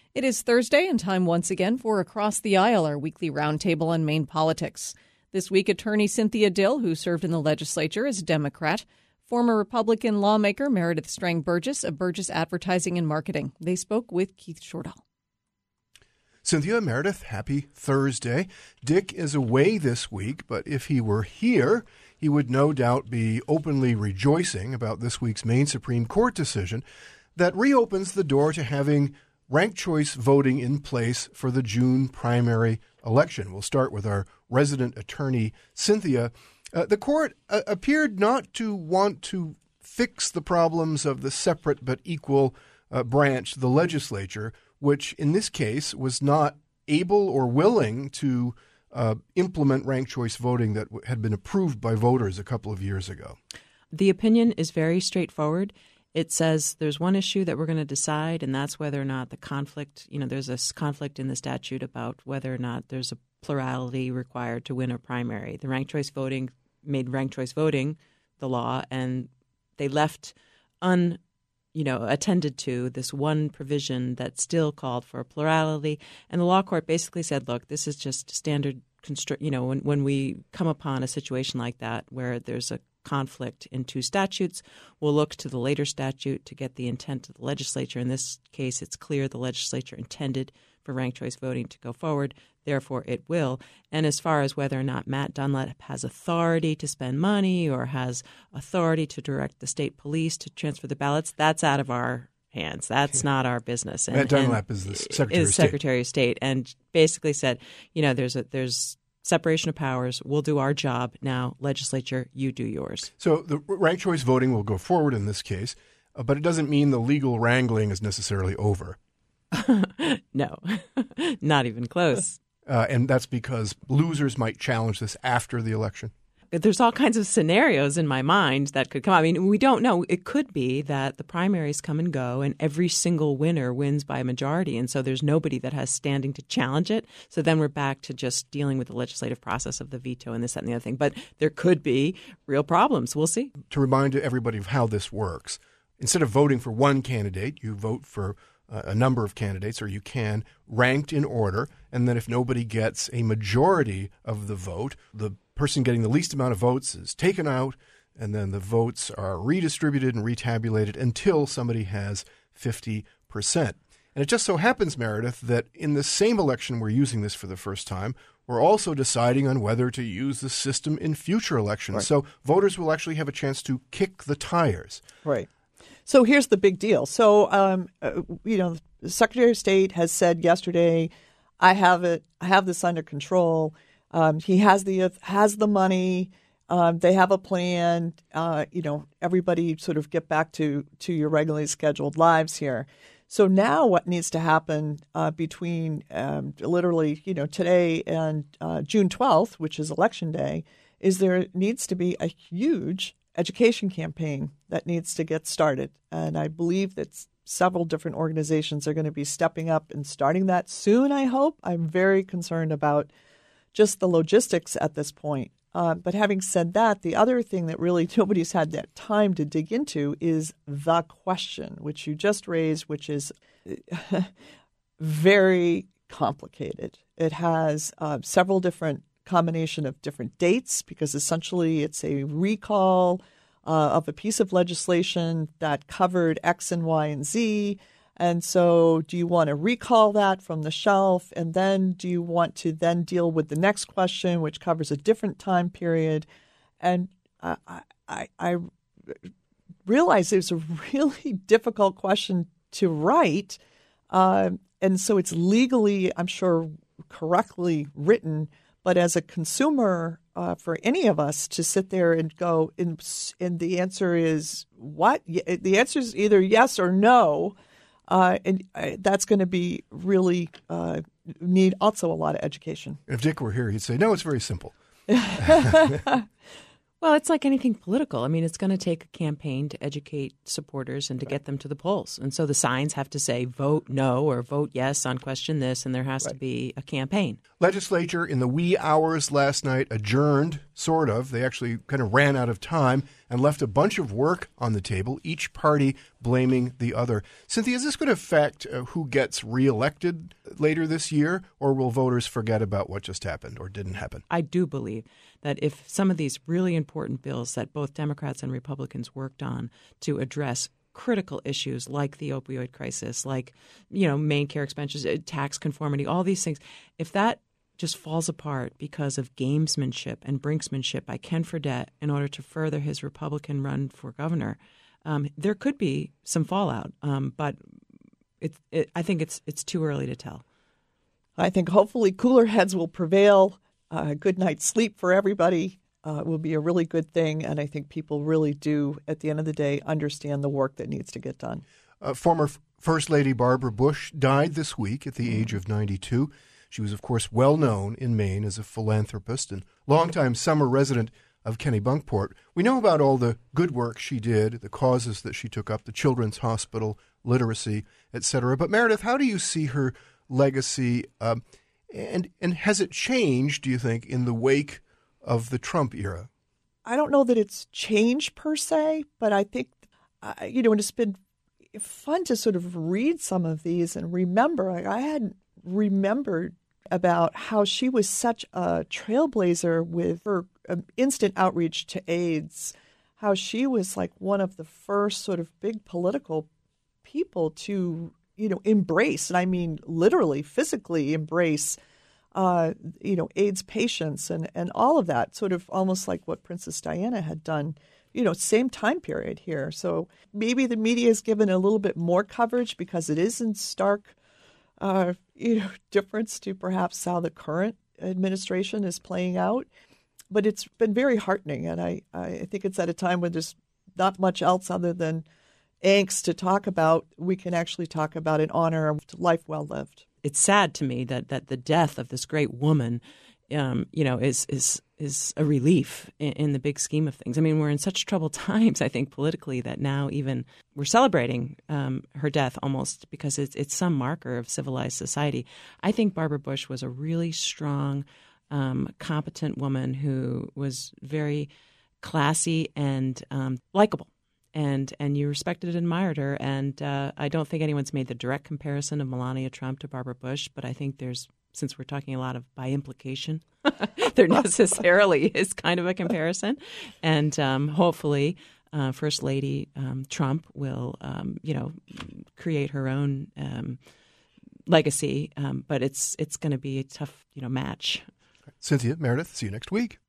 It is Thursday and time once again for Across the Aisle, our weekly roundtable on Maine politics. This week, attorney Cynthia Dill, who served in the legislature as a Democrat, former Republican lawmaker Meredith Strang-Burgess of Burgess Advertising and Marketing. They spoke with Keith Shortall. Cynthia, Meredith, happy Thursday. Dick is away this week, but if he were here, he would no doubt be openly rejoicing about this week's Maine Supreme Court decision that reopens the door to having ranked choice voting in place for the June primary election. We'll start with our resident attorney, Cynthia. The court appeared not to want to fix the problems of the separate but equal branch, the legislature, which in this case was not able or willing to implement ranked choice voting that had been approved by voters a couple of years ago. The opinion is very straightforward. It says there's one issue that we're going to decide, and that's whether or not the conflict, there's a conflict in the statute about whether or not there's a plurality required to win a primary. The ranked choice voting made ranked choice voting the law, and they left attended to this one provision that still called for a plurality. And the law court basically said, look, this is just standard, when we come upon a situation like that where there's a conflict in two statutes, we'll look to the later statute to get the intent of the legislature. In this case, it's clear the legislature intended for ranked choice voting to go forward. Therefore, it will. And as far as whether or not Matt Dunlap has authority to spend money or has authority to direct the state police to transfer the ballots, that's out of our hands. That's not our business. And Matt Dunlap is the Secretary of State, and basically said, there's separation of powers. We'll do our job now. Legislature, you do yours. So the ranked choice voting will go forward in this case, but it doesn't mean the legal wrangling is necessarily over. No, not even close. And that's because losers might challenge this after the election. There's all kinds of scenarios in my mind that could come. I mean, we don't know. It could be that the primaries come and go and every single winner wins by a majority. And so there's nobody that has standing to challenge it. So then we're back to just dealing with the legislative process of the veto and this, that, and the other thing. But there could be real problems. We'll see. To remind everybody of how this works, instead of voting for one candidate, you vote for a number of candidates, or you can, ranked in order. And then if nobody gets a majority of the vote, the person getting the least amount of votes is taken out, and then the votes are redistributed and retabulated until somebody has 50%. And it just so happens, Meredith, that in the same election we're using this for the first time, we're also deciding on whether to use the system in future elections. Right. So voters will actually have a chance to kick the tires. Right. So here's the big deal. So, the Secretary of State has said yesterday, I have this under control. He has the money. They have a plan. Everybody sort of get back to your regularly scheduled lives here. So now what needs to happen between literally, today and June 12th, which is Election Day, is there needs to be a huge education campaign that needs to get started. And I believe that several different organizations are going to be stepping up and starting that soon, I hope. I'm very concerned about just the logistics at this point. But having said that, the other thing that really nobody's had that time to dig into is the question, which you just raised, which is very complicated. It has several different combination of different dates, because essentially it's a recall of a piece of legislation that covered X and Y and Z. And so do you want to recall that from the shelf? And then do you want to then deal with the next question, which covers a different time period? And I realize it's a really difficult question to write. And so it's legally, I'm sure, correctly written. But as a consumer, for any of us to sit there and go, and the answer is what? The answer is either yes or no. And that's going to be really need also a lot of education. If Dick were here, he'd say, no, it's very simple. Well, it's like anything political. I mean, it's going to take a campaign to educate supporters and to get them to the polls. And so the signs have to say vote no or vote yes on question this, and there has to be a campaign. Legislature in the wee hours last night adjourned, sort of. They actually kind of ran out of time. and left a bunch of work on the table, each party blaming the other. Cynthia, is this going to affect who gets reelected later this year, or will voters forget about what just happened or didn't happen? I do believe that if some of these really important bills that both Democrats and Republicans worked on to address critical issues like the opioid crisis, like, Maine care expenses, tax conformity, all these things, if that just falls apart because of gamesmanship and brinksmanship by Ken Fredette in order to further his Republican run for governor, there could be some fallout. But I think it's too early to tell. I think hopefully cooler heads will prevail. Good night's sleep for everybody will be a really good thing. And I think people really do, at the end of the day, understand the work that needs to get done. Former First Lady Barbara Bush died this week at the age of 92. She was, of course, well known in Maine as a philanthropist and longtime summer resident of Kennebunkport. We know about all the good work she did, the causes that she took up, the Children's Hospital, literacy, etc. But Meredith, how do you see her legacy, and has it changed, do you think, in the wake of the Trump era? I don't know that it's changed per se, but I think, it's been fun to sort of read some of these and remember. I hadn't remembered about how she was such a trailblazer with her instant outreach to AIDS, how she was like one of the first sort of big political people to, embrace, and I mean literally, physically embrace AIDS patients and all of that, sort of almost like what Princess Diana had done, same time period here. So maybe the media is given a little bit more coverage because it is in stark, difference to perhaps how the current administration is playing out. But it's been very heartening, and I think it's at a time when there's not much else other than angst to talk about. We can actually talk about and honor a life well lived. It's sad to me that the death of this great woman, is a relief in the big scheme of things. I mean, we're in such troubled times, I think, politically, that now even we're celebrating her death almost because it's some marker of civilized society. I think Barbara Bush was a really strong, competent woman who was very classy and likable. And you respected and admired her. And I don't think anyone's made the direct comparison of Melania Trump to Barbara Bush, but I think since we're talking a lot of by implication, there necessarily is kind of a comparison. And hopefully First Lady Trump will, create her own legacy. But it's going to be a tough, match. Cynthia, Meredith, see you next week.